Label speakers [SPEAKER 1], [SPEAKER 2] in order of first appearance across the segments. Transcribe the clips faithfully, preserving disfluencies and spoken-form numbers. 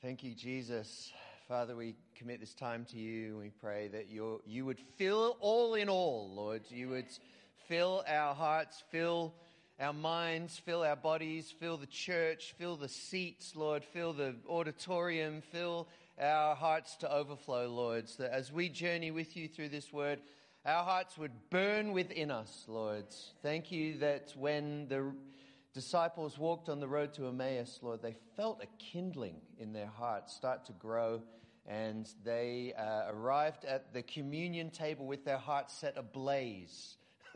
[SPEAKER 1] Thank you, Jesus. Father, we commit this time to you. We pray that you you would fill all in all, Lord. You would fill our hearts, fill our minds, fill our bodies, fill the church, fill the seats, Lord, fill the auditorium, fill our hearts to overflow, Lord, so that as we journey with you through this word, our hearts would burn within us, Lord. Thank you that when the disciples walked on the road to Emmaus, Lord, they felt a kindling in their hearts start to grow, and they uh, arrived at the communion table with their hearts set ablaze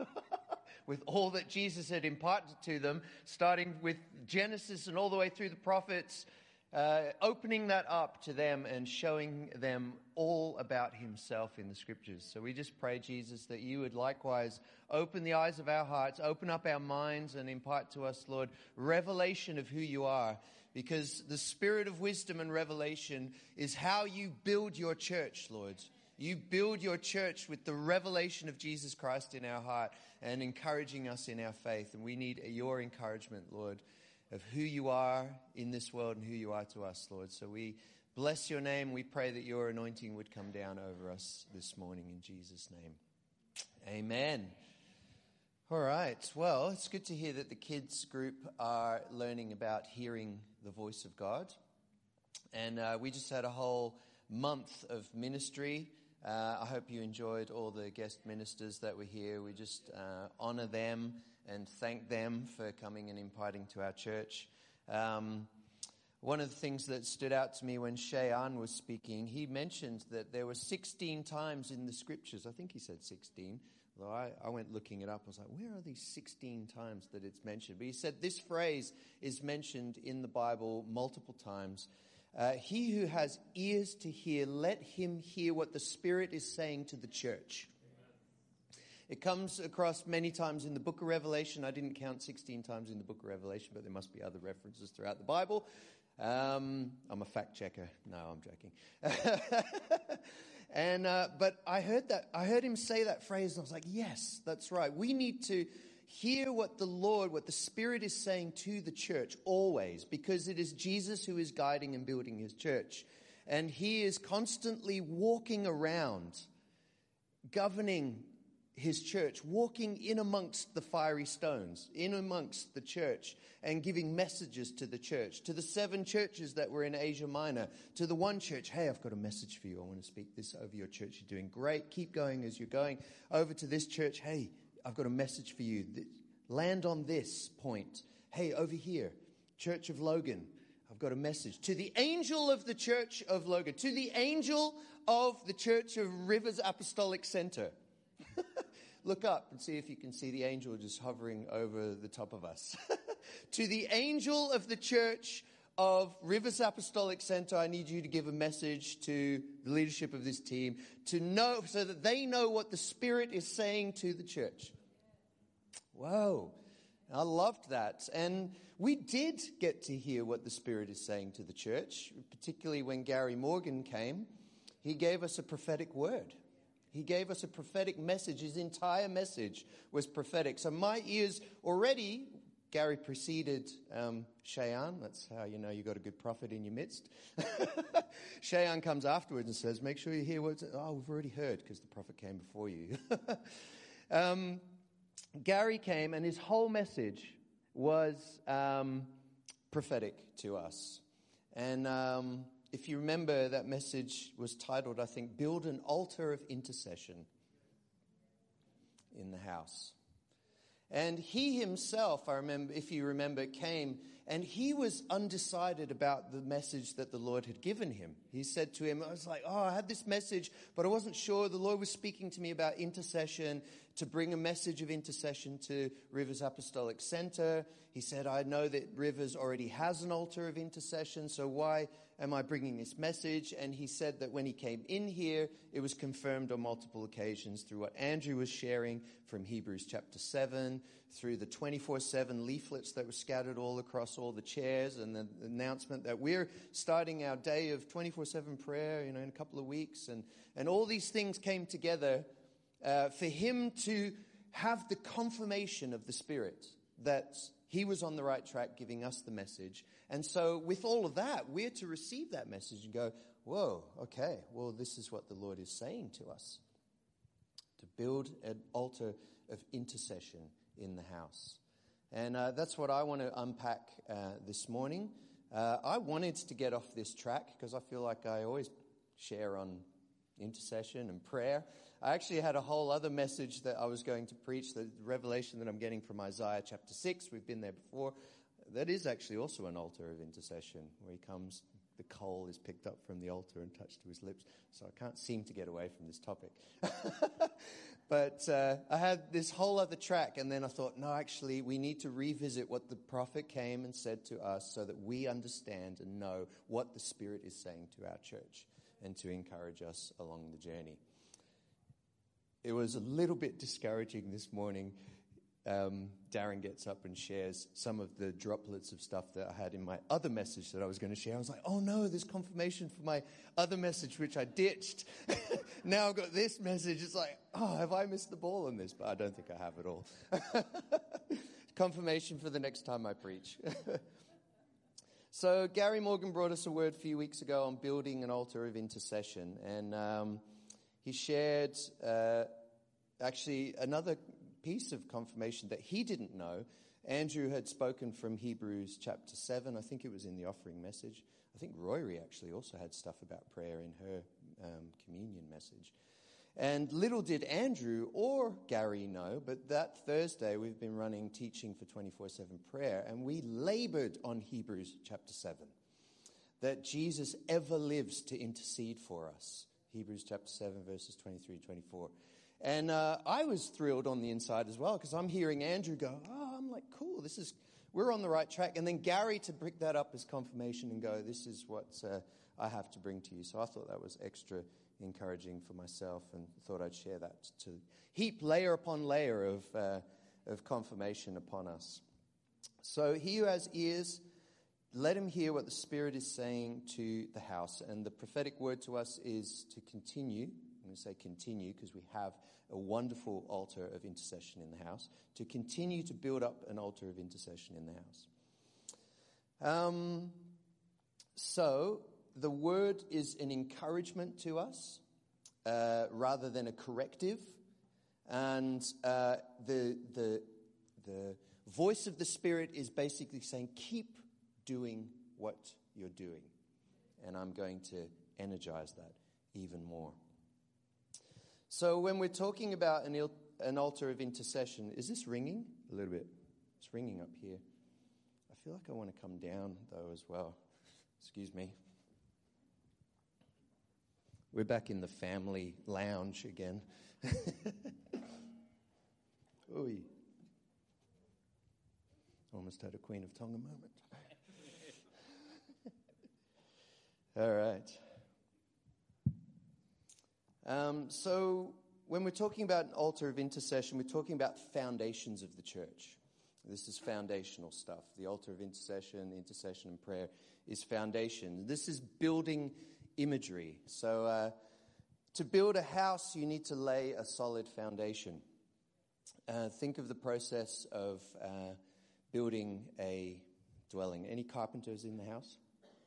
[SPEAKER 1] with all that Jesus had imparted to them, starting with Genesis and all the way through the prophets, uh, opening that up to them and showing them all about himself in the scriptures. So we just pray, Jesus, that you would likewise open the eyes of our hearts, open up our minds, and impart to us, Lord, revelation of who you are. Because the spirit of wisdom and revelation is how you build your church, Lord. You build your church with the revelation of Jesus Christ in our heart and encouraging us in our faith. And we need your encouragement, Lord, of who you are in this world and who you are to us, Lord. So we bless your name. We pray that your anointing would come down over us this morning in Jesus' name. Amen. All right. Well, it's good to hear that the kids group are learning about hearing the voice of God. And uh, we just had a whole month of ministry. Uh, I hope you enjoyed all the guest ministers that were here. We just uh, honor them and thank them for coming and imparting to our church. Um, one of the things that stood out to me when Shayan was speaking, he mentioned that there were sixteen times in the scriptures. I think he said sixteen. Although I, I went looking it up. I was like, where are these sixteen times that it's mentioned? But he said this phrase is mentioned in the Bible multiple times. Uh, he who has ears to hear, let him hear what the Spirit is saying to the church. Amen. It comes across many times in the book of Revelation. I didn't count sixteen times in the book of Revelation, but there must be other references throughout the Bible. Um, I'm a fact checker. No, I'm joking. and uh, but I heard that. I heard him say that phrase, and I was like, yes, that's right. We need to hear what the Lord, what the Spirit is saying to the church always, because it is Jesus who is guiding and building his church. And he is constantly walking around, governing his church, walking in amongst the fiery stones, in amongst the church, and giving messages to the church, to the seven churches that were in Asia Minor, to the one church, hey, I've got a message for you. I want to speak this over your church. You're doing great. Keep going as you're going. Over to this church, hey, I've got a message for you. Land on this point. Hey, over here, Church of Logan, I've got a message. To the angel of the Church of Logan, to the angel of the Church of Rivers Apostolic Center. Look up and see if you can see the angel just hovering over the top of us. To the angel of the Church of Rivers Apostolic Center, I need you to give a message to the leadership of this team to know, so that they know what the Spirit is saying to the church. Whoa, I loved that. And we did get to hear what the Spirit is saying to the church, particularly when Gary Morgan came. He gave us a prophetic word. He gave us a prophetic message. His entire message was prophetic. So my ears already, Gary preceded um, Shayan. That's how you know you got a good prophet in your midst. Shayan comes afterwards and says, make sure you hear what's... Oh, we've already heard because the prophet came before you. um, Gary came and his whole message was um, prophetic to us. And um, if you remember, that message was titled, I think, Build an Altar of Intercession in the House. And he himself, I remember, if you remember, came and he was undecided about the message that the Lord had given him. He said to him, I was like, oh, I had this message, but I wasn't sure. The Lord was speaking to me about intercession, to bring a message of intercession to Rivers Apostolic Center. He said, I know that Rivers already has an altar of intercession, so why am I bringing this message? And he said that when he came in here, it was confirmed on multiple occasions through what Andrew was sharing from Hebrews chapter seven, through the twenty-four seven leaflets that were scattered all across all the chairs, and the announcement that we're starting our day of twenty-four seven prayer, you know, in a couple of weeks. And, and all these things came together uh, for him to have the confirmation of the Spirit that He was on the right track, giving us the message. And so with all of that, we're to receive that message and go, whoa, okay, well, this is what the Lord is saying to us. To build an altar of intercession in the house. And uh, that's what I want to unpack uh, this morning. Uh, I wanted to get off this track because I feel like I always share on intercession and prayer. I actually had a whole other message that I was going to preach, the revelation that I'm getting from Isaiah chapter six. We've been there before. That is actually also an altar of intercession where he comes, the coal is picked up from the altar and touched to his lips. So I can't seem to get away from this topic. But uh, I had this whole other track, and then I thought, no, actually, we need to revisit what the prophet came and said to us so that we understand and know what the Spirit is saying to our church and to encourage us along the journey. It was a little bit discouraging this morning. Um, Darren gets up and shares some of the droplets of stuff that I had in my other message that I was going to share. I was like, oh no, there's confirmation for my other message, which I ditched. Now I've got this message. It's like, oh, have I missed the ball on this? But I don't think I have at all. Confirmation for the next time I preach. So Gary Morgan brought us a word a few weeks ago on building an altar of intercession. And um, he shared uh, actually another piece of confirmation that he didn't know. Andrew had spoken from Hebrews chapter seven. I think it was in the offering message. I think Rory actually also had stuff about prayer in her um, communion message. And little did Andrew or Gary know, but that Thursday we've been running teaching for twenty-four seven prayer, and we labored on Hebrews chapter seven, that Jesus ever lives to intercede for us. Hebrews chapter seven, verses twenty-three and twenty-four. And uh, I was thrilled on the inside as well, because I'm hearing Andrew go, oh, I'm like, cool, this is, we're on the right track. And then Gary to pick that up as confirmation and go, this is what uh, I have to bring to you. So I thought that was extra encouraging for myself, and thought I'd share that to heap layer upon layer of, uh, of confirmation upon us. So he who has ears, let him hear what the Spirit is saying to the house. And the prophetic word to us is to continue. I'm going to say continue because we have a wonderful altar of intercession in the house. To continue to build up an altar of intercession in the house. Um, so the word is an encouragement to us uh, rather than a corrective. And uh, the, the, the voice of the Spirit is basically saying, keep doing what you're doing. And I'm going to energize that even more. So when we're talking about an, il- an altar of intercession, is this ringing? A little bit. It's ringing up here. I feel like I want to come down, though, as well. Excuse me. We're back in the family lounge again. Oy. Almost had a Queen of Tonga moment. All right. Um, so when we're talking about an altar of intercession, we're talking about foundations of the church. This is foundational stuff. The altar of intercession, intercession and prayer is foundation. This is building imagery. So uh, to build a house, you need to lay a solid foundation. Uh, think of the process of uh, building a dwelling. Any carpenters in the house?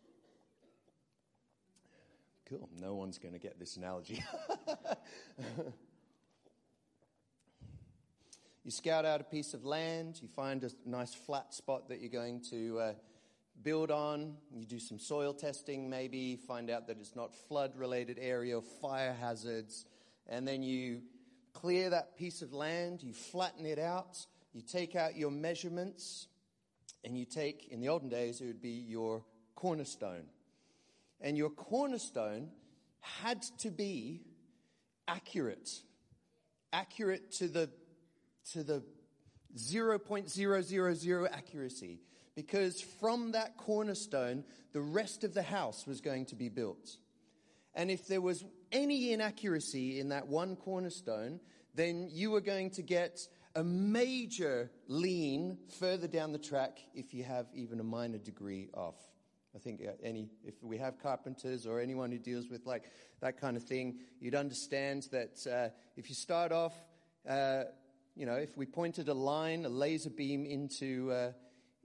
[SPEAKER 1] Cool. No one's going to get this analogy. You scout out a piece of land. You find a nice flat spot that you're going to uh, build on. You do some soil testing, maybe find out that it's not flood-related area or fire hazards. And then you clear that piece of land. You flatten it out. You take out your measurements. And you take, in the olden days, it would be your cornerstone. And your cornerstone had to be accurate. Accurate to the to the zero point zero zero zero accuracy. Because from that cornerstone, the rest of the house was going to be built. And if there was any inaccuracy in that one cornerstone, then you were going to get a major lean further down the track if you have even a minor degree off. I think any if we have carpenters or anyone who deals with like that kind of thing, you'd understand that uh, if you start off, uh, you know, if we pointed a line, a laser beam into uh,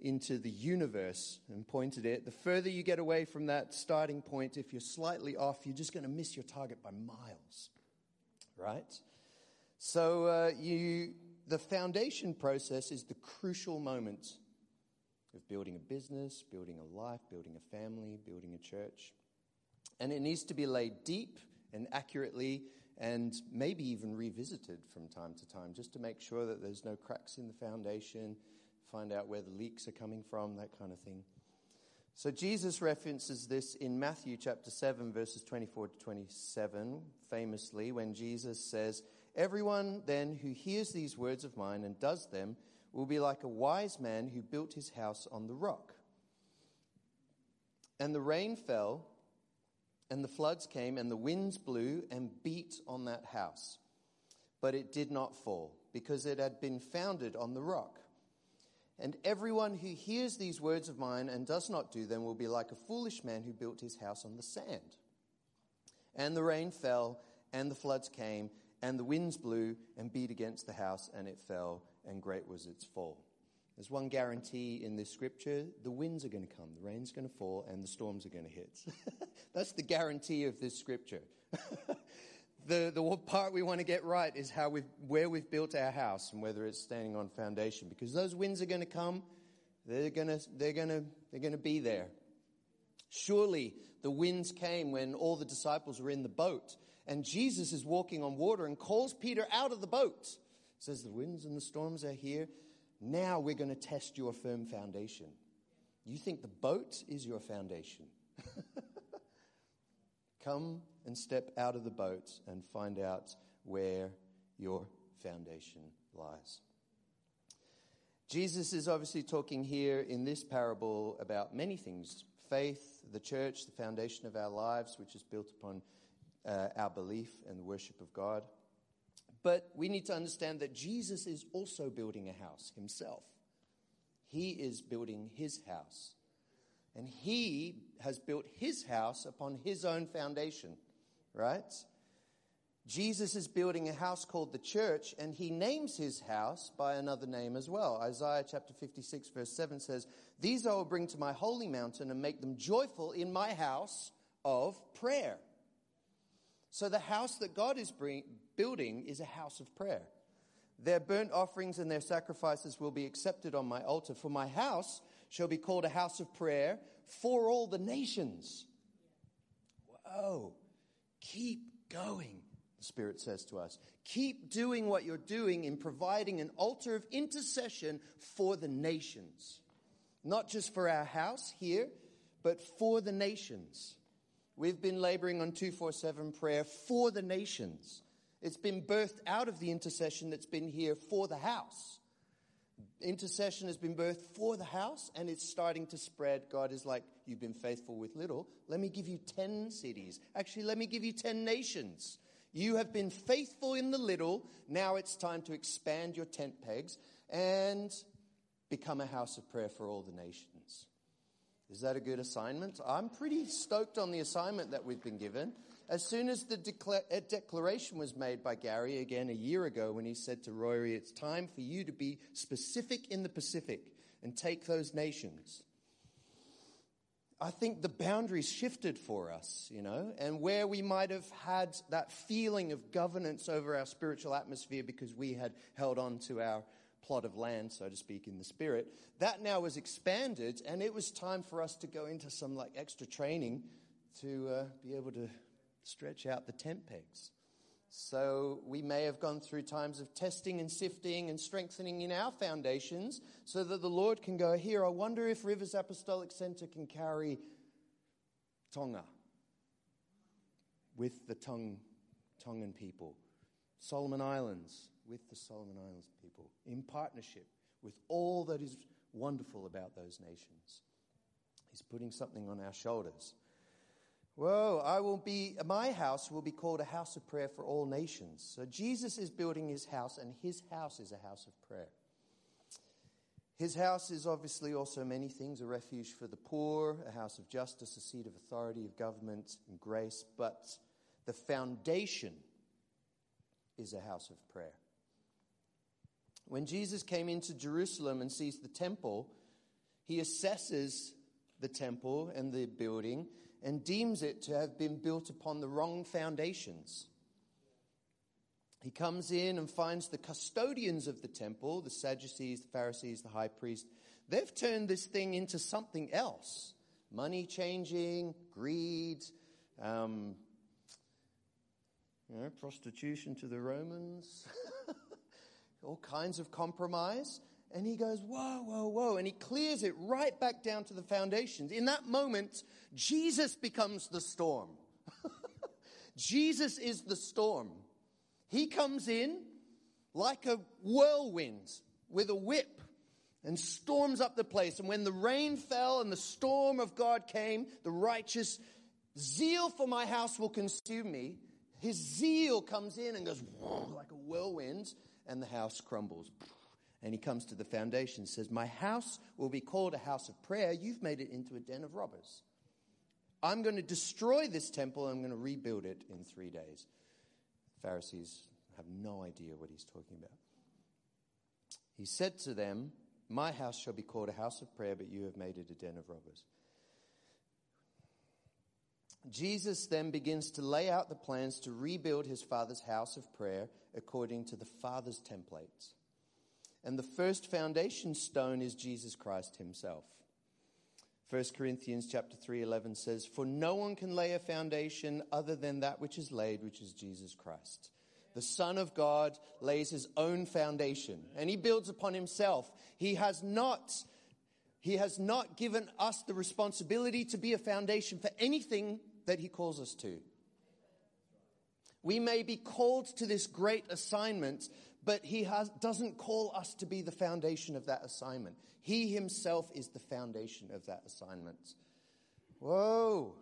[SPEAKER 1] into the universe and pointed it, the further you get away from that starting point, if you're slightly off, you're just going to miss your target by miles, right? So uh, you, the foundation process is the crucial moment of building a business, building a life, building a family, building a church. And it needs to be laid deep and accurately and maybe even revisited from time to time just to make sure that there's no cracks in the foundation, find out where the leaks are coming from, that kind of thing. So Jesus references this in Matthew chapter seven, verses twenty-four to twenty-seven, famously, when Jesus says, "Everyone then who hears these words of mine and does them will be like a wise man who built his house on the rock. And the rain fell, and the floods came, and the winds blew and beat on that house. But it did not fall, because it had been founded on the rock. And everyone who hears these words of mine and does not do them will be like a foolish man who built his house on the sand. And the rain fell, and the floods came, and the winds blew and beat against the house, and it fell, and great was its fall." There's one guarantee in this scripture: the winds are going to come, the rain's going to fall, and the storms are going to hit. That's the guarantee of this scripture. the the part we want to get right is how we've where we've built our house and whether it's standing on foundation, because those winds are going to come. They're going to they're going to they're going to be there. Surely the winds came when all the disciples were in the boat, and Jesus is walking on water and calls Peter out of the boat. Says, "The winds and the storms are here. Now we're going to test your firm foundation." You think the boat is your foundation? Come and step out of the boat and find out where your foundation lies. Jesus is obviously talking here in this parable about many things: faith, the church, the foundation of our lives, which is built upon uh, our belief and the worship of God. But we need to understand that Jesus is also building a house himself. He is building his house. And he has built his house upon his own foundation, right? Jesus is building a house called the church, and he names his house by another name as well. Isaiah chapter fifty-six, verse seven says, "These I will bring to my holy mountain and make them joyful in my house of prayer." So the house that God is bring, building is a house of prayer. "Their burnt offerings and their sacrifices will be accepted on my altar. For my house shall be called a house of prayer for all the nations." Whoa. Keep going, the Spirit says to us. Keep doing what you're doing in providing an altar of intercession for the nations. Not just for our house here, but for the nations. We've been laboring on two forty-seven prayer for the nations. It's been birthed out of the intercession that's been here for the house. Intercession has been birthed for the house, and it's starting to spread. God is like, "You've been faithful with little. Let me give you ten cities. Actually, let me give you ten nations. You have been faithful in the little. Now it's time to expand your tent pegs and become a house of prayer for all the nations." Is that a good assignment? I'm pretty stoked on the assignment that we've been given. As soon as the decla- declaration was made by Gary, again a year ago, when he said to Rory, "It's time for you to be specific in the Pacific and take those nations," I think the boundaries shifted for us, you know, and where we might have had that feeling of governance over our spiritual atmosphere because we had held on to our plot of land, so to speak, in the Spirit, that now was expanded, and it was time for us to go into some like extra training to uh, be able to stretch out the tent pegs. So we may have gone through times of testing and sifting and strengthening in our foundations so that the Lord can go, "Here, I wonder if Rivers Apostolic Center can carry Tonga with the Tong, Tongan people, Solomon Islands with the Solomon Islands people, in partnership with all that is wonderful about those nations." He's putting something on our shoulders. Whoa, I will be, my house will be called a house of prayer for all nations. So Jesus is building his house, and his house is a house of prayer. His house is obviously also many things: a refuge for the poor, a house of justice, a seat of authority, of government and grace. But the foundation is a house of prayer. When Jesus came into Jerusalem and sees the temple, He assesses the temple and the building and deems it to have been built upon the wrong foundations. He comes in and finds the custodians of the temple, the Sadducees, the Pharisees, the high priest. They've turned this thing into something else. Money changing, greed, um, you know, prostitution to the Romans, all kinds of compromise. And he goes, whoa, whoa, whoa. And he clears it right back down to the foundations. In that moment, Jesus becomes the storm. Jesus is the storm. He comes in like a whirlwind with a whip and storms up the place. And when the rain fell and the storm of God came, the righteous zeal for my house will consume me. His zeal comes in and goes like a whirlwind, and the house crumbles. And he comes to the foundation and says, my house will be called a house of prayer. You've made it into a den of robbers. I'm going to destroy this temple. And I'm going to rebuild it in three days. The Pharisees have no idea what he's talking about. He said to them, my house shall be called a house of prayer, but you have made it a den of robbers. Jesus then begins to lay out the plans to rebuild his Father's house of prayer according to the Father's templates. And the first foundation stone is Jesus Christ himself. First Corinthians chapter three eleven says, for no one can lay a foundation other than that which is laid, which is Jesus Christ. The Son of God lays his own foundation, and he builds upon himself. He has not, he has not given us the responsibility to be a foundation for anything that he calls us to. We may be called to this great assignment, but he has, doesn't call us to be the foundation of that assignment. He himself is the foundation of that assignment. Whoa.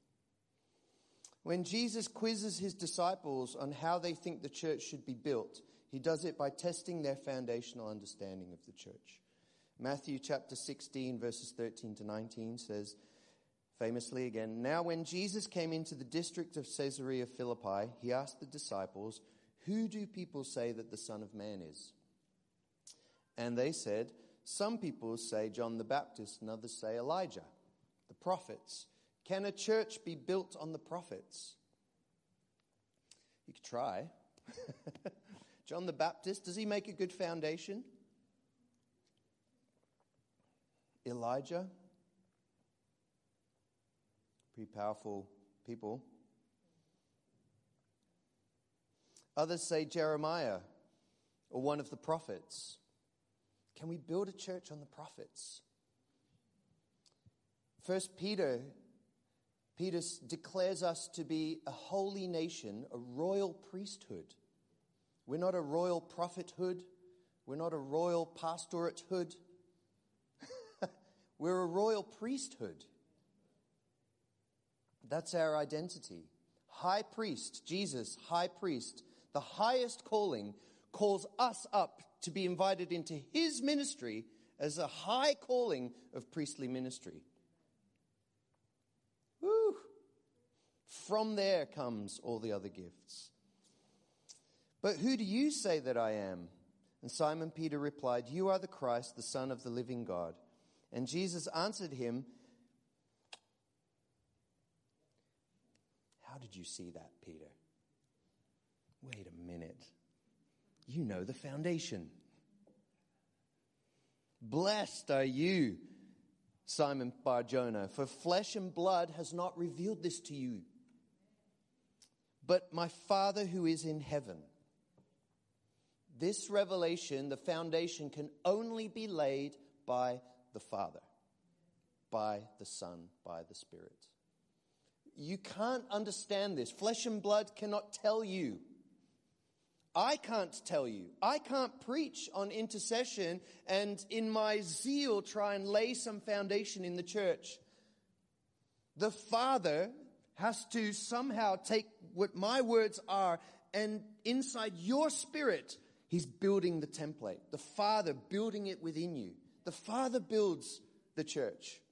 [SPEAKER 1] When Jesus quizzes his disciples on how they think the church should be built, he does it by testing their foundational understanding of the church. Matthew chapter sixteen, verses thirteen to nineteen says, famously again, now when Jesus came into the district of Caesarea Philippi, he asked the disciples, who do people say that the Son of Man is? And they said, some people say John the Baptist, and others say Elijah, the prophets. Can a church be built on the prophets? You could try. John the Baptist, does he make a good foundation? Elijah? Pretty powerful people. Others say Jeremiah or one of the prophets. Can we build a church on the prophets? First Peter, Peter declares us to be a holy nation, a royal priesthood. We're not a royal prophethood. We're not a royal pastoratehood. We're a royal priesthood. That's our identity. High priest, Jesus, high priest, the highest calling, calls us up to be invited into his ministry as a high calling of priestly ministry. Woo! From there comes all the other gifts. But who do you say that I am? And Simon Peter replied, you are the Christ, the Son of the living God. And Jesus answered him, how did you see that, Peter? Wait a minute. You know the foundation. Blessed are you, Simon Bar-Jonah, for flesh and blood has not revealed this to you, but my Father who is in heaven. This revelation, the foundation, can only be laid by the Father, by the Son, by the Spirit. You can't understand this. Flesh and blood cannot tell you. I can't tell you. I can't preach on intercession and in my zeal try and lay some foundation in the church. The Father has to somehow take what my words are and inside your spirit, he's building the template. The Father building it within you. The Father builds the church.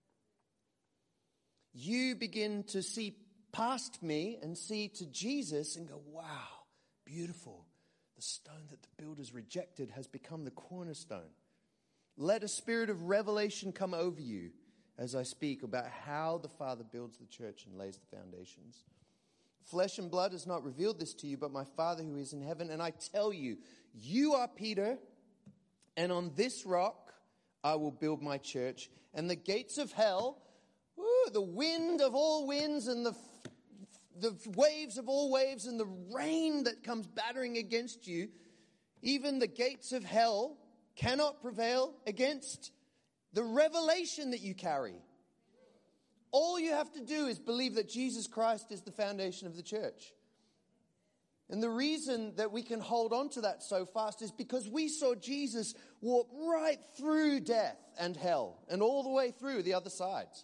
[SPEAKER 1] You begin to see past me and see to Jesus and go, wow, beautiful. The stone that the builders rejected has become the cornerstone. Let a spirit of revelation come over you as I speak about how the Father builds the church and lays the foundations. Flesh and blood has not revealed this to you, but my Father who is in heaven. And I tell you, you are Peter, and on this rock I will build my church. And the gates of hell, woo, the wind of all winds and the, the waves of all waves and the rain that comes battering against you, even the gates of hell cannot prevail against the revelation that you carry. All you have to do is believe that Jesus Christ is the foundation of the church. And the reason that we can hold on to that so fast is because we saw Jesus walk right through death and hell and all the way through the other sides.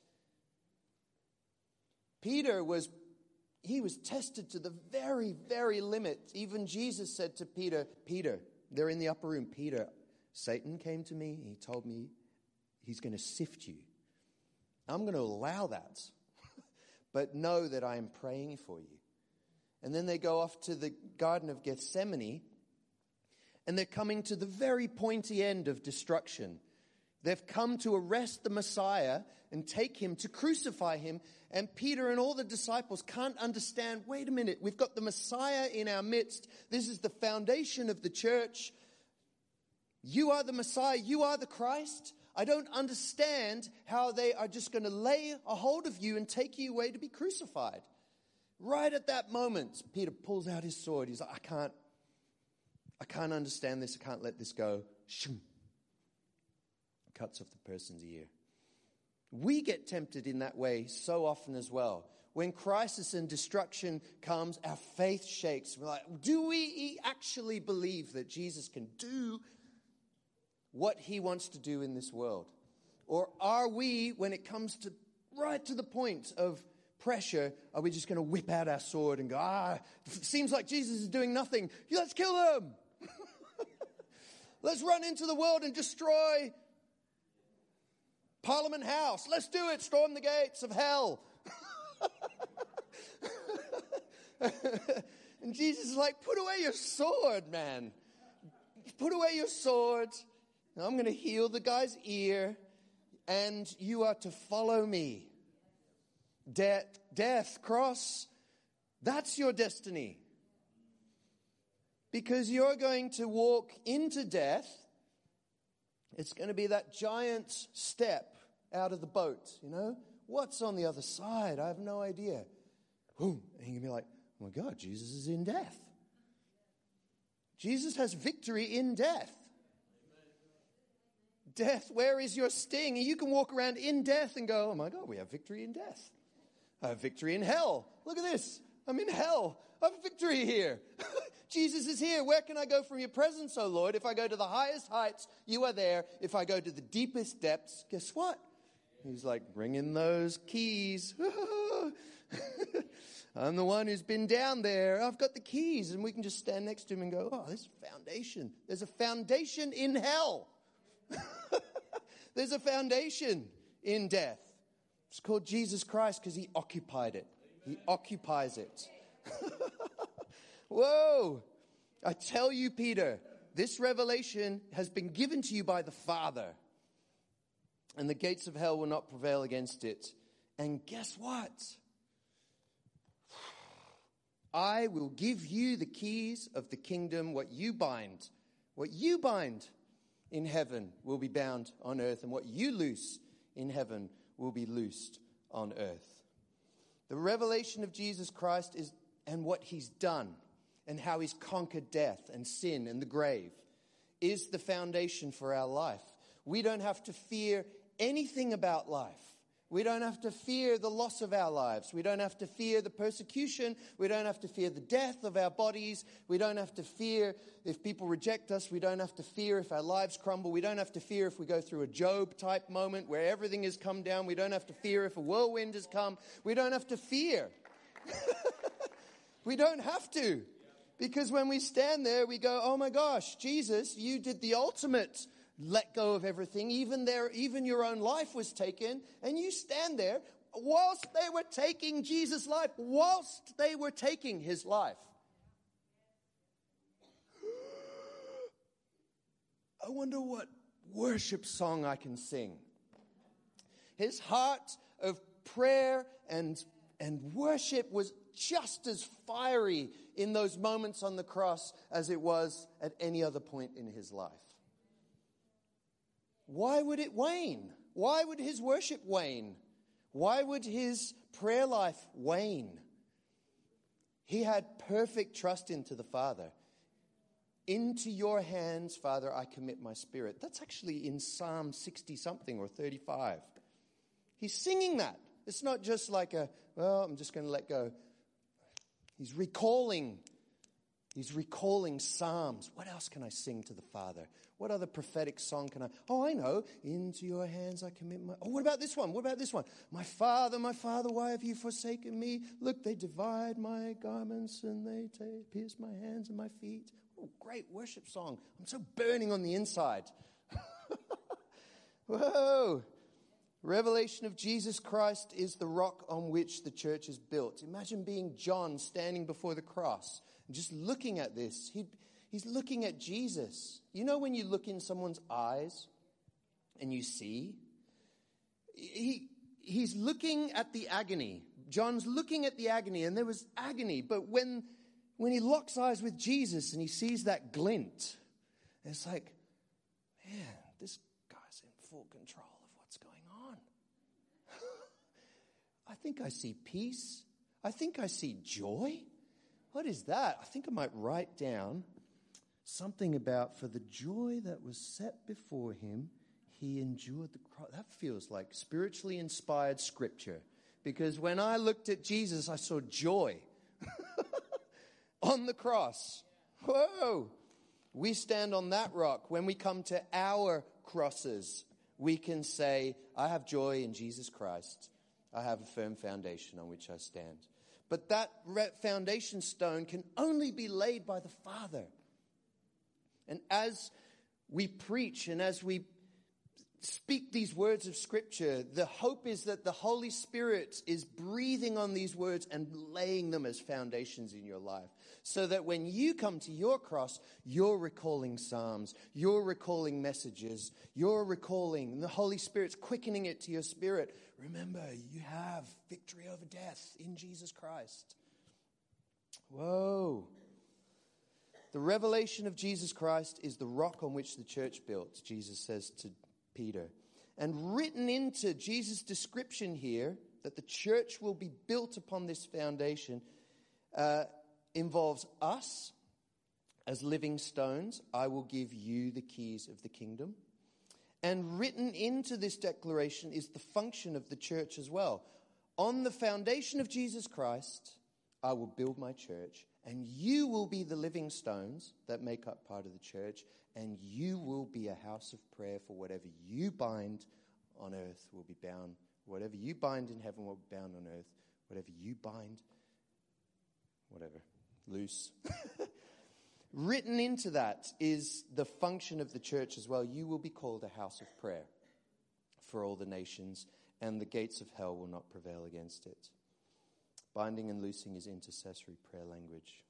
[SPEAKER 1] Peter was, he was tested to the very, very limit. Even Jesus said to Peter, Peter, they're in the upper room, Peter, Satan came to me, he told me he's going to sift you. I'm going to allow that, but know that I am praying for you. And then they go off to the Garden of Gethsemane, and they're coming to the very pointy end of destruction. They've come to arrest the Messiah and take him to crucify him. And Peter and all the disciples can't understand, wait a minute, we've got the Messiah in our midst. This is the foundation of the church. You are the Messiah. You are the Christ. I don't understand how they are just going to lay a hold of you and take you away to be crucified. Right at that moment, Peter pulls out his sword. He's like, I can't, I can't understand this. I can't let this go. Shoom. Cuts off the person's ear. We get tempted in that way so often as well. When crisis and destruction comes, our faith shakes. We're like, do we actually believe that Jesus can do what he wants to do in this world? Or are we, when it comes to right to the point of pressure, are we just going to whip out our sword and go, ah, it seems like Jesus is doing nothing. Let's kill them. Let's run into the world and destroy Parliament House. Let's do it. Storm the gates of hell. And Jesus is like, put away your sword, man. Put away your sword. I'm going to heal the guy's ear, and you are to follow me. Death, death, cross, that's your destiny. Because you're going to walk into death. It's going to be that giant step out of the boat, you know? What's on the other side? I have no idea. Boom. And you're going to be like, oh my God, Jesus is in death. Jesus has victory in death. Death, where is your sting? You can walk around in death and go, oh my God, we have victory in death. I have victory in hell. Look at this. I'm in hell. I have victory here. Jesus is here. Where can I go from your presence, O Lord? If I go to the highest heights, you are there. If I go to the deepest depths, guess what? He's like, bring in those keys. I'm the one who's been down there. I've got the keys. And we can just stand next to him and go, oh, there's a foundation. There's a foundation in hell. There's a foundation in death. It's called Jesus Christ because he occupied it. He occupies it. Whoa. I tell you, Peter, this revelation has been given to you by the Father. And the gates of hell will not prevail against it. And guess what? I will give you the keys of the kingdom. What you bind, what you bind in heaven will be bound on earth. And what you loose in heaven will be loosed on earth. The revelation of Jesus Christ is and what he's done and how he's conquered death and sin and the grave is the foundation for our life. We don't have to fear anything about life. We don't have to fear the loss of our lives. We don't have to fear the persecution. We don't have to fear the death of our bodies. We don't have to fear if people reject us. We don't have to fear if our lives crumble. We don't have to fear if we go through a Job-type moment where everything has come down. We don't have to fear if a whirlwind has come. We don't have to fear. We don't have to. Because when we stand there, we go, oh my gosh, Jesus, you did the ultimate let go of everything. Even there, even your own life was taken. And you stand there whilst they were taking Jesus' life, whilst they were taking his life. I wonder what worship song I can sing. His heart of prayer and, and worship was just as fiery in those moments on the cross as it was at any other point in his life. Why would it wane? Why would his worship wane? Why would his prayer life wane? He had perfect trust into the Father. Into your hands, Father, I commit my spirit. That's actually in Psalm sixty something or thirty-five. He's singing that. It's not just like a, well, I'm just going to let go. He's recalling. He's recalling Psalms. What else can I sing to the Father? What other prophetic song can I? Oh, I know. Into your hands I commit my... Oh, what about this one? What about this one? My Father, my Father, why have you forsaken me? Look, they divide my garments and they take, pierce my hands and my feet. Oh, great worship song. I'm so burning on the inside. Whoa. Revelation of Jesus Christ is the rock on which the church is built. Imagine being John standing before the cross and just looking at this. He, he's looking at Jesus. You know when you look in someone's eyes and you see? He, he's looking at the agony. John's looking at the agony, and there was agony. But when, when he locks eyes with Jesus and he sees that glint, it's like, man, this guy's in full control. I think I see peace. I think I see joy. What is that? I think I might write down something about, for the joy that was set before him, he endured the cross. That feels like spiritually inspired scripture. Because when I looked at Jesus, I saw joy on the cross. Whoa! We stand on that rock. When we come to our crosses, we can say, I have joy in Jesus Christ. I have a firm foundation on which I stand. But that foundation stone can only be laid by the Father. And as we preach and as we speak these words of Scripture, the hope is that the Holy Spirit is breathing on these words and laying them as foundations in your life. So that when you come to your cross, you're recalling Psalms, you're recalling messages, you're recalling, the Holy Spirit's quickening it to your spirit. Remember, you have victory over death in Jesus Christ. Whoa. The revelation of Jesus Christ is the rock on which the church built, Jesus says to Peter. And written into Jesus' description here, that the church will be built upon this foundation, uh, involves us as living stones. I will give you the keys of the kingdom. And written into this declaration is the function of the church as well. On the foundation of Jesus Christ, I will build my church, and you will be the living stones that make up part of the church, and you will be a house of prayer, for whatever you bind on earth will be bound. Whatever you bind in heaven will be bound on earth. Whatever you bind, whatever, loose. Written into that is the function of the church as well. You will be called a house of prayer for all the nations, and the gates of hell will not prevail against it. Binding and loosing is intercessory prayer language.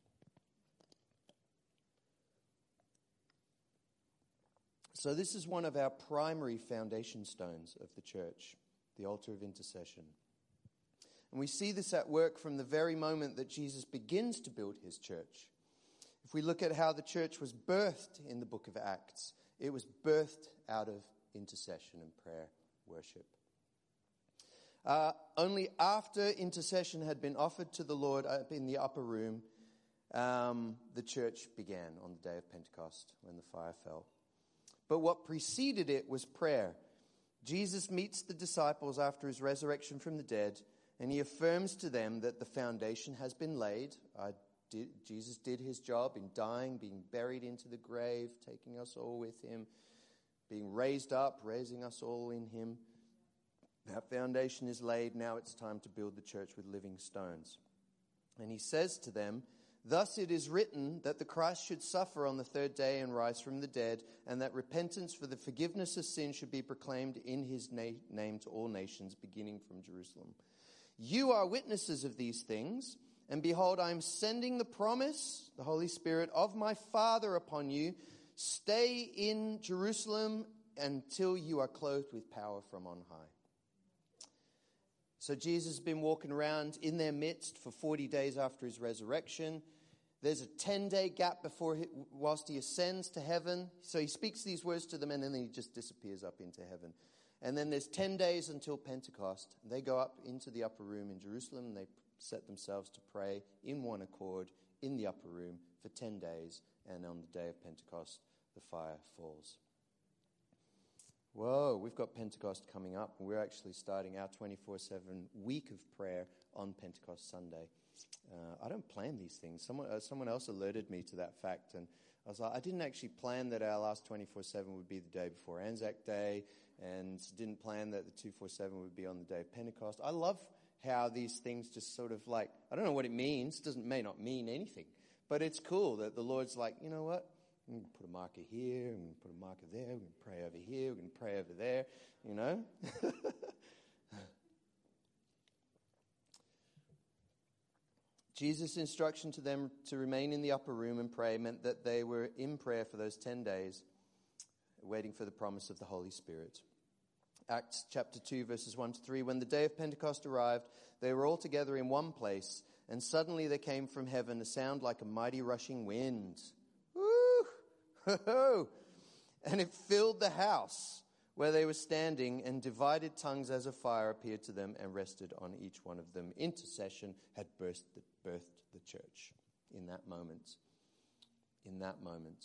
[SPEAKER 1] So this is one of our primary foundation stones of the church, the altar of intercession. And we see this at work from the very moment that Jesus begins to build his church. If we look at how the church was birthed in the book of Acts, it was birthed out of intercession and prayer, worship. Uh, only after intercession had been offered to the Lord up in the upper room, um, the church began on the day of Pentecost when the fire fell. But what preceded it was prayer. Jesus meets the disciples after his resurrection from the dead, and he affirms to them that the foundation has been laid. I did, Jesus did his job in dying, being buried into the grave, taking us all with him, being raised up, raising us all in him. That foundation is laid. Now it's time to build the church with living stones. And he says to them, thus it is written that the Christ should suffer on the third day and rise from the dead, and that repentance for the forgiveness of sin should be proclaimed in his na- name to all nations, beginning from Jerusalem. You are witnesses of these things, and behold, I am sending the promise, the Holy Spirit, of my Father upon you. Stay in Jerusalem until you are clothed with power from on high. So Jesus has been walking around in their midst for forty days after his resurrection. There's a ten-day gap before he, whilst he ascends to heaven. So he speaks these words to them, and then he just disappears up into heaven. And then there's ten days until Pentecost. They go up into the upper room in Jerusalem, and they set themselves to pray in one accord in the upper room for ten days. And on the day of Pentecost, the fire falls. Whoa, we've got Pentecost coming up. We're actually starting our twenty-four seven week of prayer on Pentecost Sunday. Uh, I don't plan these things. Someone, uh, someone else alerted me to that fact, and I was like, I didn't actually plan that our last twenty-four seven would be the day before Anzac Day, and didn't plan that the two forty-seven would be on the day of Pentecost. I love how these things just sort of like, I don't know what it means. It doesn't may not mean anything, but it's cool that the Lord's like, you know what? We can put a marker here, and we can put a marker there, we can pray over here, we can pray over there, you know? Jesus' instruction to them to remain in the upper room and pray meant that they were in prayer for those ten days, waiting for the promise of the Holy Spirit. Acts chapter two, verses one to three, when the day of Pentecost arrived, they were all together in one place, and suddenly there came from heaven a sound like a mighty rushing wind. And it filled the house where they were standing, and divided tongues as a fire appeared to them and rested on each one of them. Intercession had burst the, birthed the church in that moment. In that moment.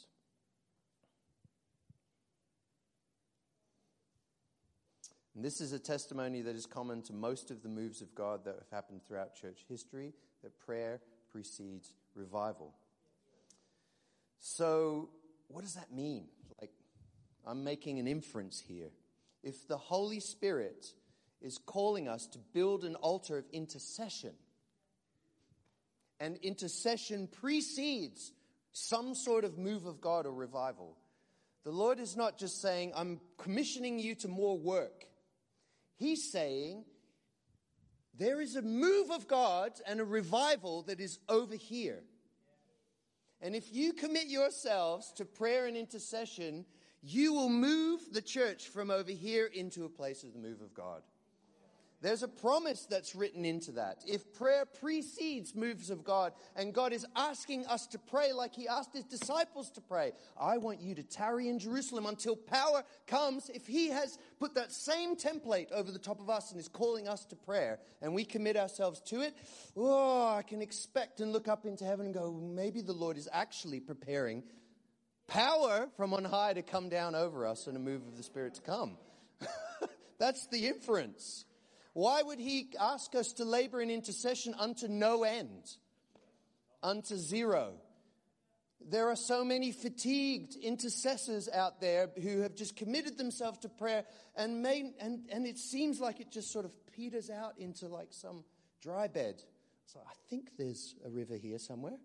[SPEAKER 1] And this is a testimony that is common to most of the moves of God that have happened throughout church history, that prayer precedes revival. So, what does that mean? Like, I'm making an inference here. If the Holy Spirit is calling us to build an altar of intercession, and intercession precedes some sort of move of God or revival, the Lord is not just saying, I'm commissioning you to more work. He's saying, there is a move of God and a revival that is over here. And if you commit yourselves to prayer and intercession, you will move the church from over here into a place of the move of God. There's a promise that's written into that. If prayer precedes moves of God, and God is asking us to pray like he asked his disciples to pray, I want you to tarry in Jerusalem until power comes. If he has put that same template over the top of us and is calling us to prayer, and we commit ourselves to it, oh, I can expect and look up into heaven and go, maybe the Lord is actually preparing power from on high to come down over us and a move of the Spirit to come. That's the inference. Why would he ask us to labor in intercession unto no end? Unto zero. There are so many fatigued intercessors out there who have just committed themselves to prayer, and made, and, and it seems like it just sort of peters out into like some dry bed. So I think there's a river here somewhere.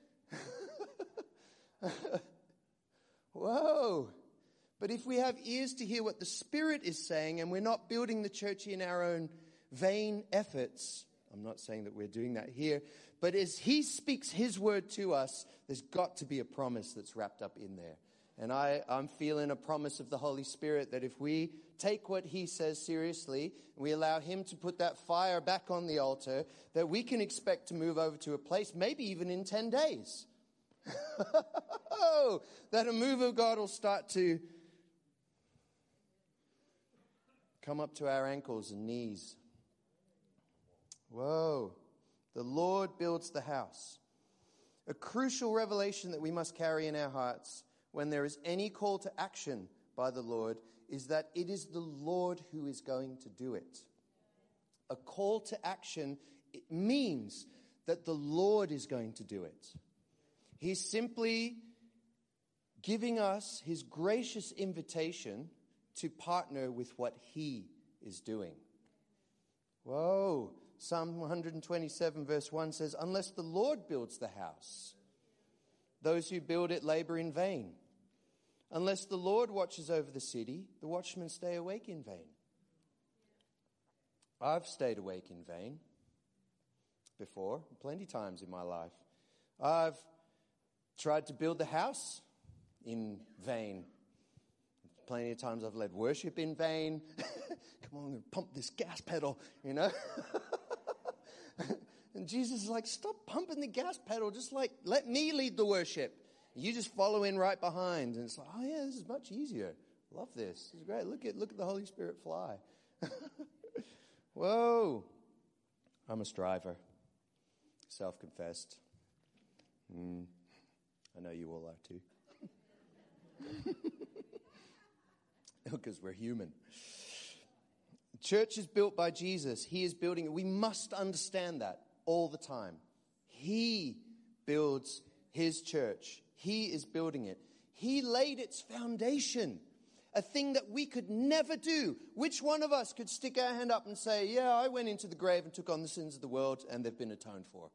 [SPEAKER 1] Whoa. But if we have ears to hear what the Spirit is saying, and we're not building the church in our own vain efforts, I'm not saying that we're doing that here, but as he speaks his word to us, there's got to be a promise that's wrapped up in there. And I, I'm feeling a promise of the Holy Spirit that if we take what he says seriously, and we allow him to put that fire back on the altar, that we can expect to move over to a place, maybe even in ten days. Oh, that a move of God will start to come up to our ankles and knees. Whoa. The Lord builds the house. A crucial revelation that we must carry in our hearts when there is any call to action by the Lord is that it is the Lord who is going to do it. A call to action, it means that the Lord is going to do it. He's simply giving us his gracious invitation to partner with what he is doing. Whoa. Psalm one twenty-seven verse one says, unless the Lord builds the house, those who build it labor in vain. Unless the Lord watches over the city, the watchmen stay awake in vain. I've stayed awake in vain before, plenty times in my life. I've tried to build the house in vain. Plenty of times I've led worship in vain. Come on, pump this gas pedal, you know. And Jesus is like, stop pumping the gas pedal. Just like, let me lead the worship. You just follow in right behind. And it's like, oh yeah, this is much easier. Love this. This is great. Look at, look at the Holy Spirit fly. Whoa. I'm a striver. Self-confessed. Mm. I know you all are too. Because we're human. The church is built by Jesus. He is building it. We must understand that all the time. He builds his church. He is building it. He laid its foundation. A thing that we could never do. Which one of us could stick our hand up and say, yeah, I went into the grave and took on the sins of the world and they've been atoned for.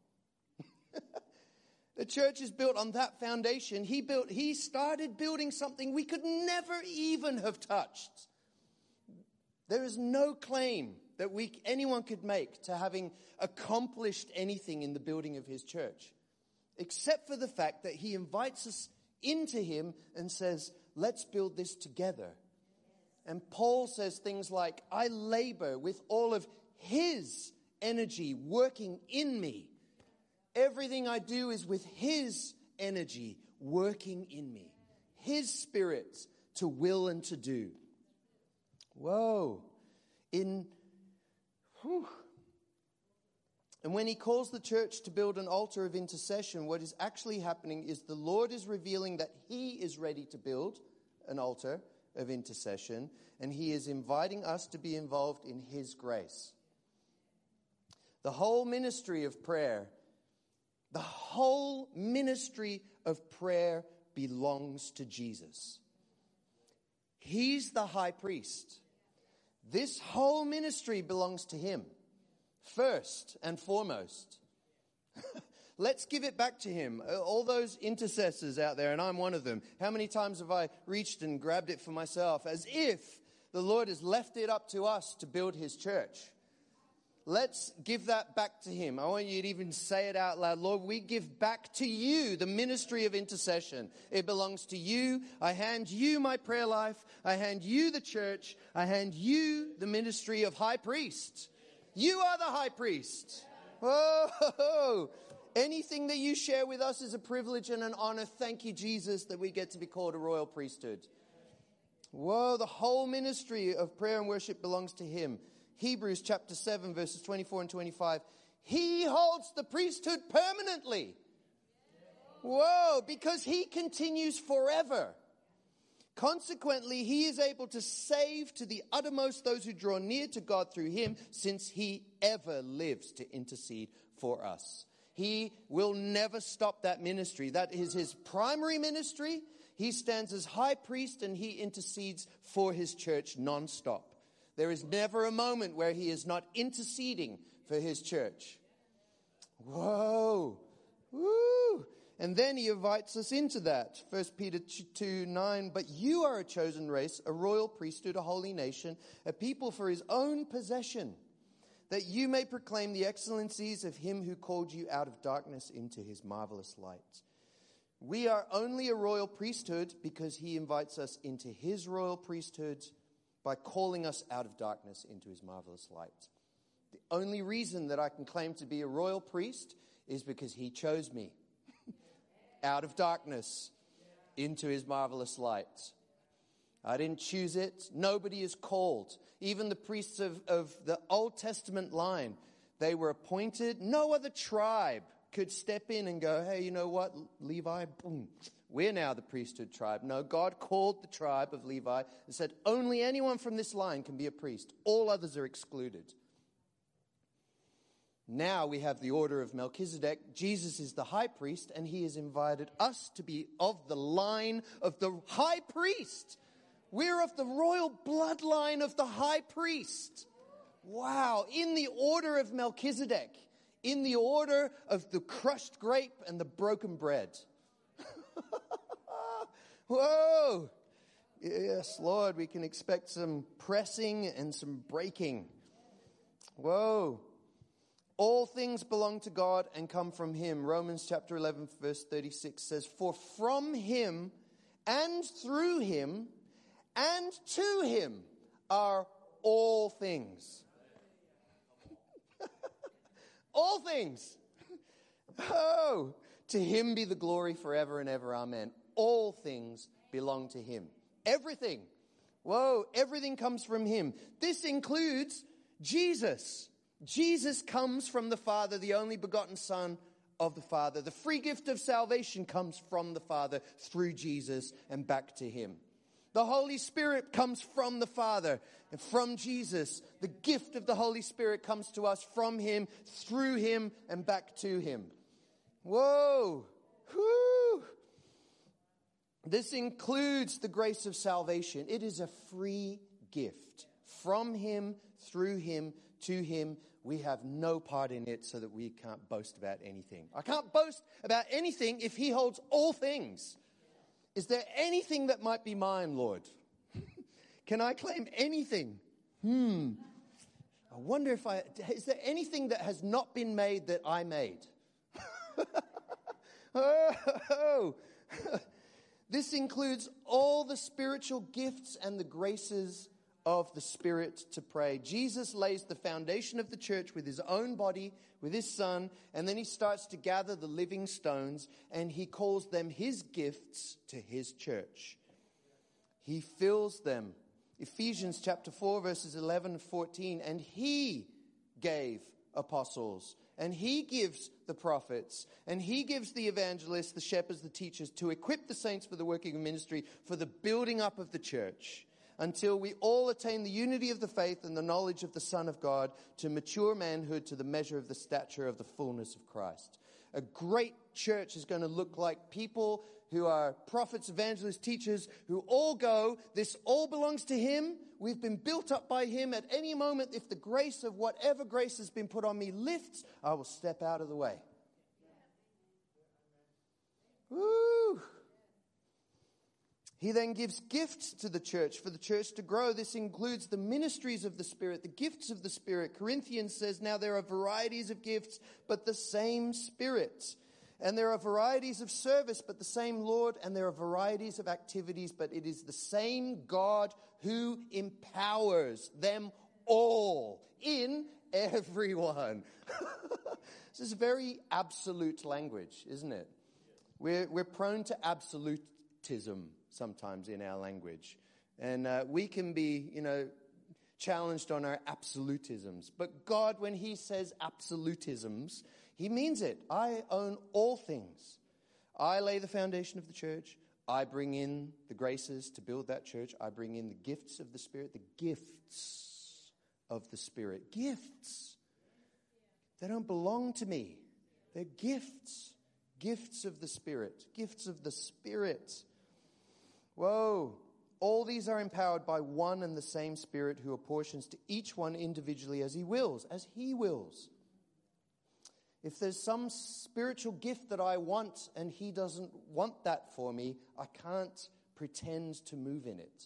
[SPEAKER 1] The church is built on that foundation. He built, he started building something we could never even have touched. There is no claim that we, anyone could make to having accomplished anything in the building of his church, except for the fact that he invites us into him and says, let's build this together. And Paul says things like, I labor with all of his energy working in me. Everything I do is with his energy working in me. His spirit to will and to do. Whoa. In, whew. And when he calls the church to build an altar of intercession, what is actually happening is the Lord is revealing that he is ready to build an altar of intercession, and he is inviting us to be involved in his grace. The whole ministry of prayer, the whole ministry of prayer belongs to Jesus. He's the high priest. This whole ministry belongs to him, first and foremost. Let's give it back to him. All those intercessors out there, and I'm one of them. How many times have I reached and grabbed it for myself as if the Lord has left it up to us to build his church? Let's give that back to him. I want you to even say it out loud. Lord, we give back to you the ministry of intercession. It belongs to you. I hand you my prayer life. I hand you the church. I hand you the ministry of high priest. You are the high priest. Whoa. Anything that you share with us is a privilege and an honor. Thank you, Jesus, that we get to be called a royal priesthood. Whoa, the whole ministry of prayer and worship belongs to him. Hebrews chapter seven, verses twenty-four and twenty-five. He holds the priesthood permanently. Whoa, because he continues forever. Consequently, he is able to save to the uttermost those who draw near to God through him, since he ever lives to intercede for us. He will never stop that ministry. That is his primary ministry. He stands as high priest and he intercedes for his church nonstop. There is never a moment where he is not interceding for his church. Whoa. Woo. And then he invites us into that. First Peter two nine, but you are a chosen race, a royal priesthood, a holy nation, a people for his own possession, that you may proclaim the excellencies of him who called you out of darkness into his marvelous light. We are only a royal priesthood because he invites us into his royal priesthood by calling us out of darkness into his marvelous light. The only reason that I can claim to be a royal priest is because he chose me out of darkness into his marvelous light. I didn't choose it. Nobody is called. Even the priests of, of the Old Testament line, they were appointed. No other tribe could step in and go, hey, you know what, Levi, boom, we're now the priesthood tribe. No, God called the tribe of Levi and said, only anyone from this line can be a priest. All others are excluded. Now we have the order of Melchizedek. Jesus is the high priest, and he has invited us to be of the line of the high priest. We're of the royal bloodline of the high priest. Wow. In the order of Melchizedek. In the order of the crushed grape and the broken bread. Whoa. Yes, Lord, we can expect some pressing and some breaking. Whoa. All things belong to God and come from him. Romans chapter eleven, verse thirty-six says, for from him and through him And to him are all things. All things. Oh, to him be the glory forever and ever. Amen. All things belong to him. Everything. Whoa, everything comes from him. This includes Jesus. Jesus comes from the Father, the only begotten Son of the Father. The free gift of salvation comes from the Father through Jesus and back to him. The Holy Spirit comes from the Father and from Jesus. The gift of the Holy Spirit comes to us from him, through him, and back to him. Whoa! Whoo! This includes the grace of salvation. It is a free gift from him, through him, to him. We have no part in it, so that we can't boast about anything. I can't boast about anything if he holds all things. Is there anything that might be mine, Lord? Can I claim anything? Hmm. I wonder if I... Is there anything that has not been made that I made? Oh! This includes all the spiritual gifts and the graces of the Spirit to pray. Jesus lays the foundation of the church with his own body, with his Son, and then he starts to gather the living stones, and he calls them his gifts to his church. He fills them. Ephesians chapter four, verses eleven and fourteen, and he gave apostles, and he gives the prophets, and he gives the evangelists, the shepherds, the teachers, to equip the saints for the working of ministry, for the building up of the church, until we all attain the unity of the faith and the knowledge of the Son of God, to mature manhood, to the measure of the stature of the fullness of Christ. A great church is going to look like people who are prophets, evangelists, teachers, who all go, this all belongs to him. We've been built up by him. At any moment, if the grace of whatever grace has been put on me lifts, I will step out of the way. Woo! He then gives gifts to the church for the church to grow. This includes the ministries of the Spirit, the gifts of the Spirit. Corinthians says, now there are varieties of gifts, but the same Spirit. And there are varieties of service, but the same Lord. And there are varieties of activities, but it is the same God who empowers them all in everyone. This is very absolute language, isn't it? We're, we're prone to absolutism sometimes in our language. And uh, we can be, you know, challenged on our absolutisms. But God, when he says absolutisms, he means it. I own all things. I lay the foundation of the church. I bring in the graces to build that church. I bring in the gifts of the Spirit, the gifts of the Spirit. Gifts. They don't belong to me. They're gifts. Gifts of the Spirit. Gifts of the Spirit. Whoa. All these are empowered by one and the same Spirit, who apportions to each one individually as he wills, as he wills. If there's some spiritual gift that I want and he doesn't want that for me, I can't pretend to move in it.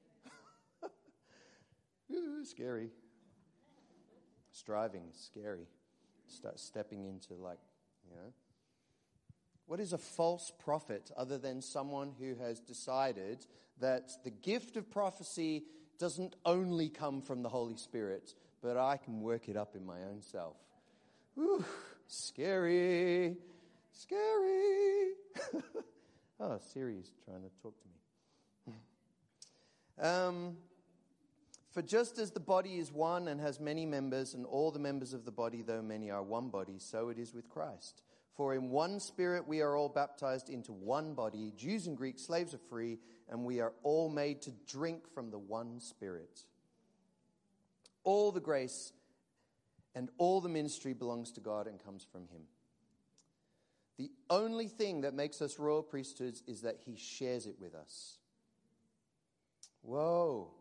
[SPEAKER 1] Ooh, scary. Striving is scary. Start stepping into, like, you know. What is a false prophet other than someone who has decided that the gift of prophecy doesn't only come from the Holy Spirit, but I can work it up in my own self? Whew, scary, scary. Oh, Siri's trying to talk to me. um, For just as the body is one and has many members, and all the members of the body, though many, are one body, so it is with Christ. For in one Spirit we are all baptized into one body, Jews and Greeks, slaves are free, and we are all made to drink from the one Spirit. All the grace and all the ministry belongs to God and comes from him. The only thing that makes us royal priesthoods is that he shares it with us. Whoa.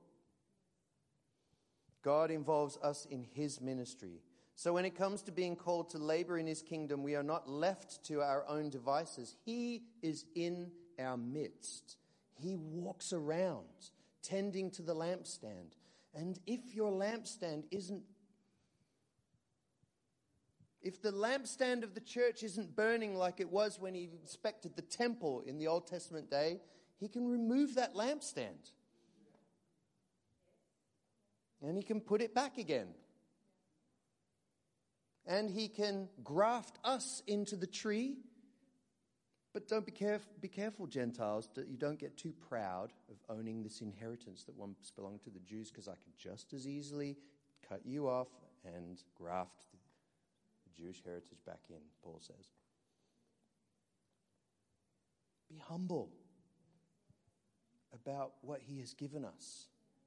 [SPEAKER 1] God involves us in his ministry. So when it comes to being called to labor in his kingdom, we are not left to our own devices. He is in our midst. He walks around tending to the lampstand. And if your lampstand isn't, if the lampstand of the church isn't burning like it was when he inspected the temple in the Old Testament day, he can remove that lampstand. And he can put it back again. And he can graft us into the tree. But don't be careful, be careful, Gentiles, that you don't get too proud of owning this inheritance that once belonged to the Jews, because I could just as easily cut you off and graft the Jewish heritage back in, Paul says. Be humble about what he has given us.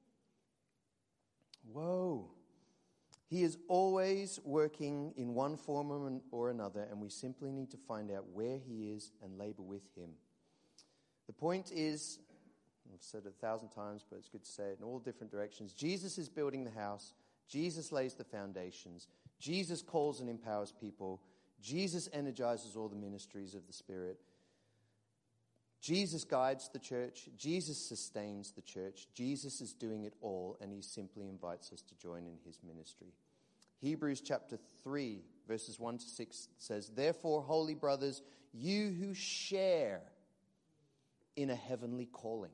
[SPEAKER 1] Whoa. He is always working in one form or another, and we simply need to find out where he is and labor with him. The point is, I've said it a thousand times, but it's good to say it in all different directions. Jesus is building the house. Jesus lays the foundations. Jesus calls and empowers people. Jesus energizes all the ministries of the Spirit. Jesus guides the church. Jesus sustains the church. Jesus is doing it all, and he simply invites us to join in his ministry. Hebrews chapter three, verses one to six says, "Therefore, holy brothers, you who share in a heavenly calling,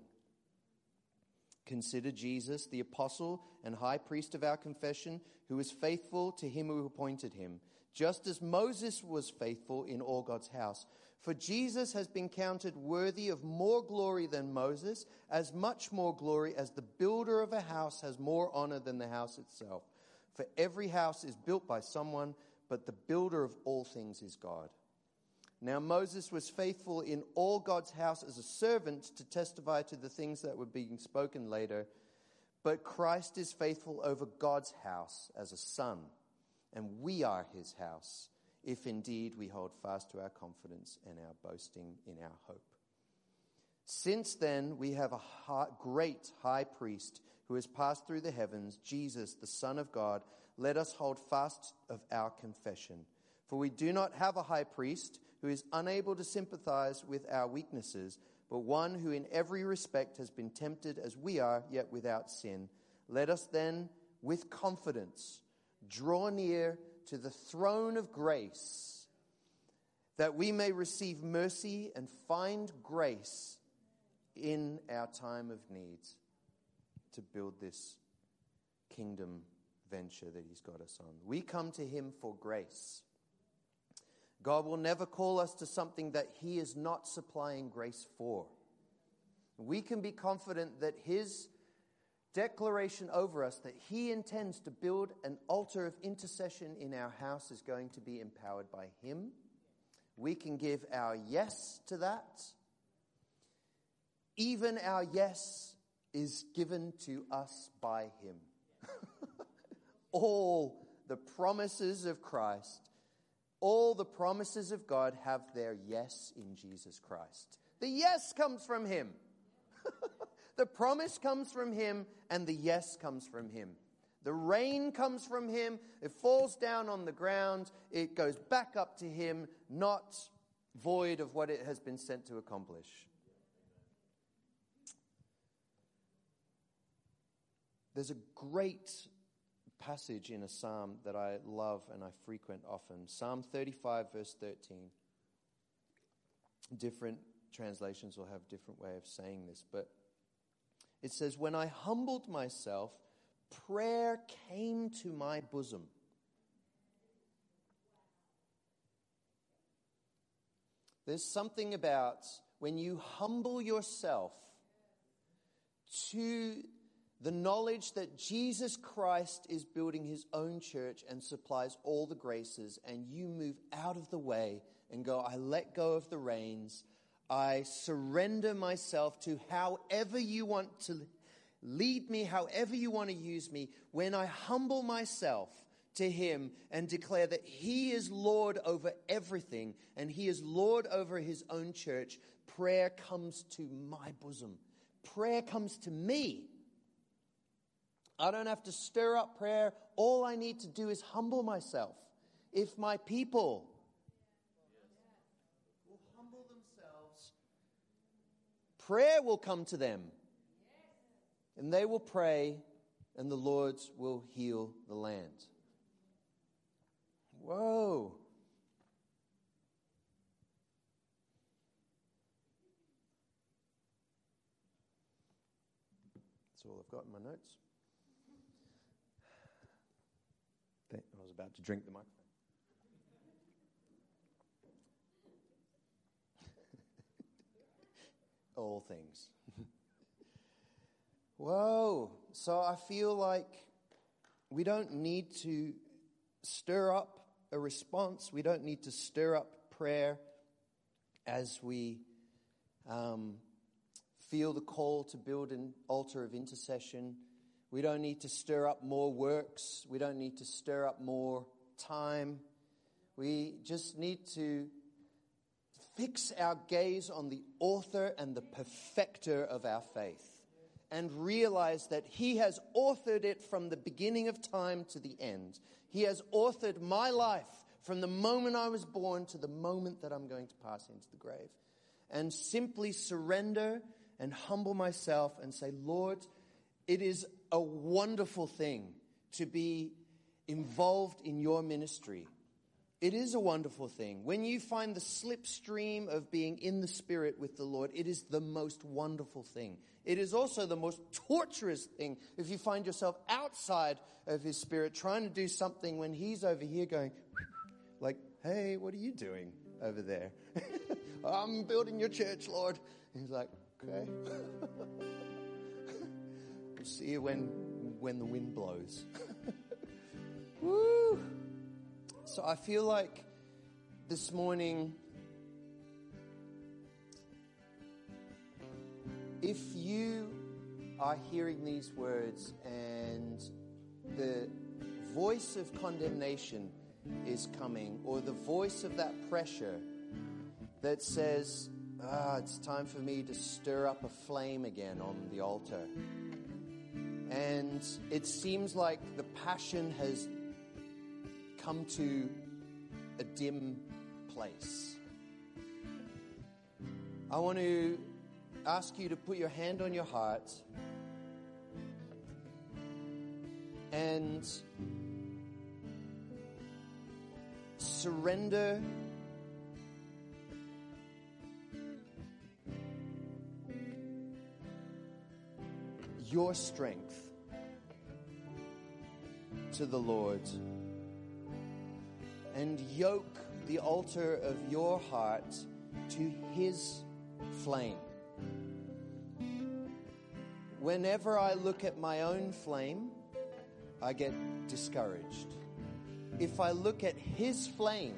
[SPEAKER 1] consider Jesus, the apostle and high priest of our confession, who is faithful to him who appointed him, just as Moses was faithful in all God's house. For Jesus has been counted worthy of more glory than Moses, as much more glory as the builder of a house has more honor than the house itself. For every house is built by someone, but the builder of all things is God. Now Moses was faithful in all God's house as a servant to testify to the things that were being spoken later, but Christ is faithful over God's house as a son, and we are his house, if indeed we hold fast to our confidence and our boasting in our hope. Since then, we have a high, great high priest who has passed through the heavens, Jesus, the Son of God. Let us hold fast of our confession. For we do not have a high priest who is unable to sympathize with our weaknesses, but one who in every respect has been tempted as we are, yet without sin. Let us then, with confidence, draw near to the throne of grace, that we may receive mercy and find grace in our time of need to build this kingdom venture that he's got us on. We come to him for grace. God will never call us to something that he is not supplying grace for. We can be confident that his declaration over us that he intends to build an altar of intercession in our house is going to be empowered by him. We can give our yes to that. Even our yes is given to us by him. All the promises of Christ, all the promises of God have their yes in Jesus Christ. The yes comes from him. The promise comes from him, and the yes comes from him. The rain comes from him. It falls down on the ground. It goes back up to him, not void of what it has been sent to accomplish. There's a great passage in a psalm that I love and I frequent often. Psalm thirty-five, verse thirteen. Different translations will have different way of saying this, but it says, "When I humbled myself, prayer came to my bosom." There's something about when you humble yourself to the knowledge that Jesus Christ is building his own church and supplies all the graces, and you move out of the way and go, I let go of the reins. I surrender myself to however you want to lead me, however you want to use me. When I humble myself to him and declare that he is Lord over everything and he is Lord over his own church, prayer comes to my bosom. Prayer comes to me. I don't have to stir up prayer. All I need to do is humble myself. If my people will humble themselves, prayer will come to them. And they will pray, and the Lord will heal the land. Whoa. That's all I've got in my notes. about to drink the microphone. All things. Whoa. So I feel like we don't need to stir up a response. We don't need to stir up prayer as we um, feel the call to build an altar of intercession. We don't need to stir up more works. We don't need to stir up more time. We just need to fix our gaze on the author and the perfecter of our faith and realize that he has authored it from the beginning of time to the end. He has authored my life from the moment I was born to the moment that I'm going to pass into the grave. And simply surrender and humble myself and say, Lord, it is a wonderful thing to be involved in your ministry. It is a wonderful thing. When you find the slipstream of being in the Spirit with the Lord, it is the most wonderful thing. It is also the most torturous thing if you find yourself outside of His Spirit trying to do something when He's over here going, like, hey, what are you doing over there? I'm building your church, Lord. And He's like, okay. We'll see you when, when the wind blows. Woo! So I feel like this morning, if you are hearing these words and the voice of condemnation is coming, or the voice of that pressure that says, ah, it's time for me to stir up a flame again on the altar, and it seems like the passion has come to a dim place, I want to ask you to put your hand on your heart and surrender your strength to the Lord and yoke the altar of your heart to His flame. Whenever I look at my own flame, I get discouraged. If I look at His flame,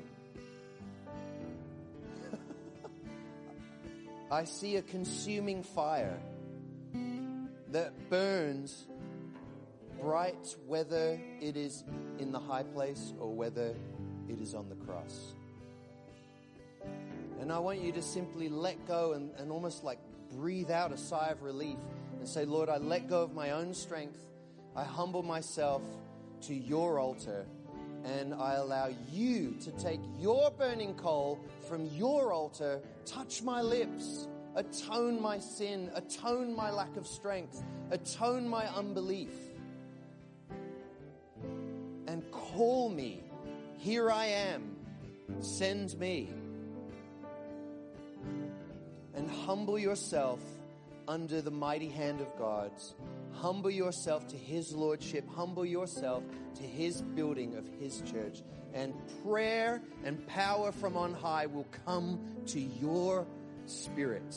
[SPEAKER 1] I see a consuming fire that burns bright, whether it is in the high place or whether it is on the cross. And I want you to simply let go and, and almost like breathe out a sigh of relief and say, Lord, I let go of my own strength. I humble myself to your altar, and I allow you to take your burning coal from your altar, touch my lips, atone my sin, atone my lack of strength, atone my unbelief, and call me. Here I am. Send me. And humble yourself under the mighty hand of God. Humble yourself to His lordship. Humble yourself to His building of His church. And prayer and power from on high will come to your spirit.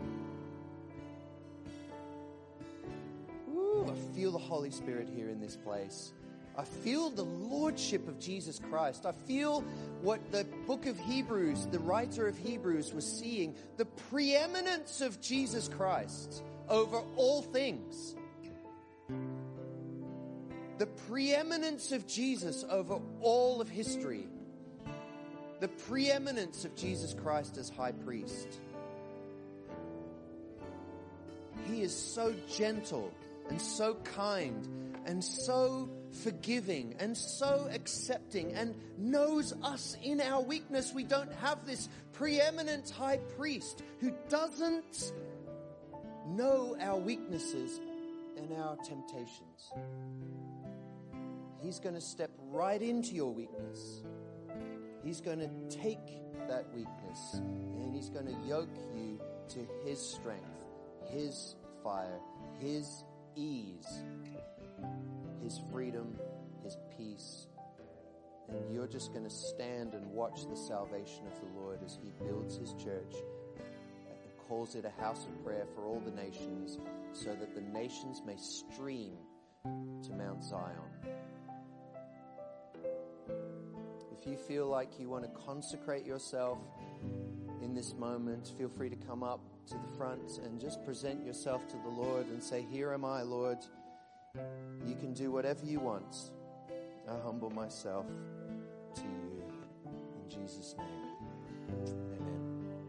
[SPEAKER 1] Ooh, I feel the Holy Spirit here in this place. I feel the lordship of Jesus Christ. I feel what the book of Hebrews, the writer of Hebrews, was seeing, the preeminence of Jesus Christ over all things. The preeminence of Jesus over all of history. The preeminence of Jesus Christ as high priest. He is so gentle and so kind and so forgiving and so accepting and knows us in our weakness. We don't have this preeminent high priest who doesn't know our weaknesses and our temptations. He's going to step right into your weakness. He's going to take that weakness and He's going to yoke you to His strength, His fire, His ease, His freedom, His peace, And you're just going to stand and watch the salvation of the Lord as he builds his church and calls it a house of prayer for all the nations, so that the nations may stream to Mount Zion. If you feel like you want to consecrate yourself in this moment, feel free to come up to the front and just present yourself to the Lord and say, "Here am I, Lord." You can do whatever you want. I humble myself to you. In Jesus' name, amen.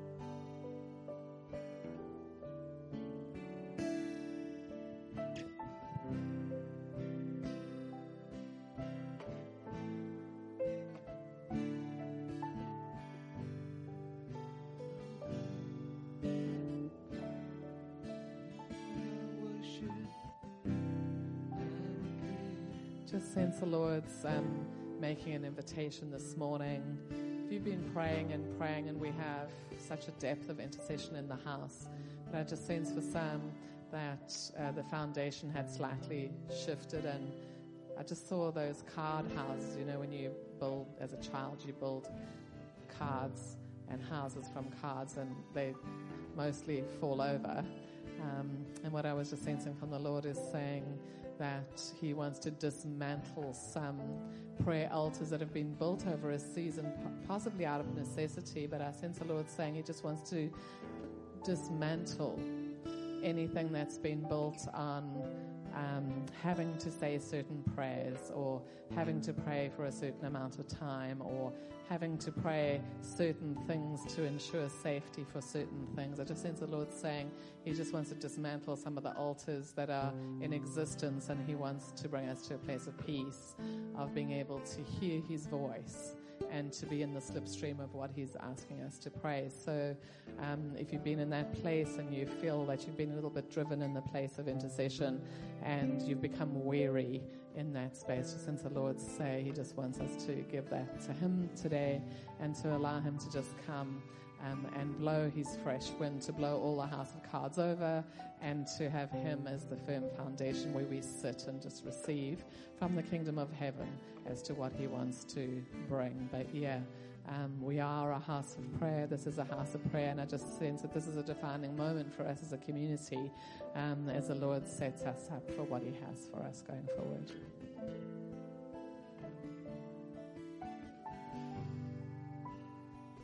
[SPEAKER 2] Just sense the Lord's um, making an invitation this morning. If you've been praying and praying, and we have such a depth of intercession in the house, but I just sense for some that uh, the foundation had slightly shifted, and I just saw those card houses. You know, when you build, as a child, you build cards and houses from cards, and they mostly fall over. Um, and what I was just sensing from the Lord is saying that he wants to dismantle some prayer altars that have been built over a season, possibly out of necessity, but I sense the Lord saying he just wants to dismantle anything that's been built on um, having to say certain prayers, or having to pray for a certain amount of time, or having to pray certain things to ensure safety for certain things. I just sense the Lord saying he just wants to dismantle some of the altars that are in existence, and he wants to bring us to a place of peace, of being able to hear his voice and to be in the slipstream of what he's asking us to pray. So um, if you've been in that place and you feel that you've been a little bit driven in the place of intercession and you've become weary in that space, just since the Lord say he just wants us to give that to him today, and to allow him to just come Um, and blow his fresh wind, to blow all the house of cards over, and to have him as the firm foundation where we sit and just receive from the kingdom of heaven as to what he wants to bring. But yeah, um, we are a house of prayer. This is a house of prayer, and I just sense that this is a defining moment for us as a community, um, as the Lord sets us up for what he has for us going forward.